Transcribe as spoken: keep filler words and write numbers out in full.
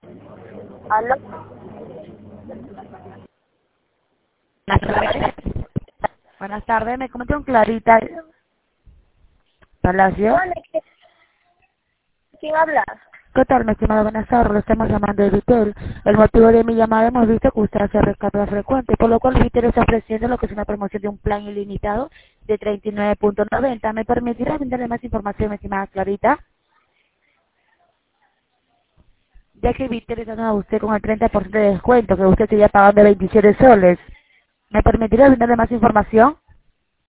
¿Aló? Buenas tardes. Buenas tardes, me comento con Clarita Palacio. Hola, ¿qué- ¿quién habla? ¿Qué tal, mi estimado? Buenas tardes, lo estamos llamando de Vitel. El motivo de mi llamada, hemos visto que usted hace recarga frecuente, por lo cual Vitel está ofreciendo lo que es una promoción de un plan ilimitado de treinta y nueve punto noventa. ¿Me permitirá brindarle más información, mi estimada Clarita? Ya que Vitel está dando a usted con el treinta por ciento de descuento, que usted sigue pagando veintisiete soles. ¿Me permitirá brindarle más información?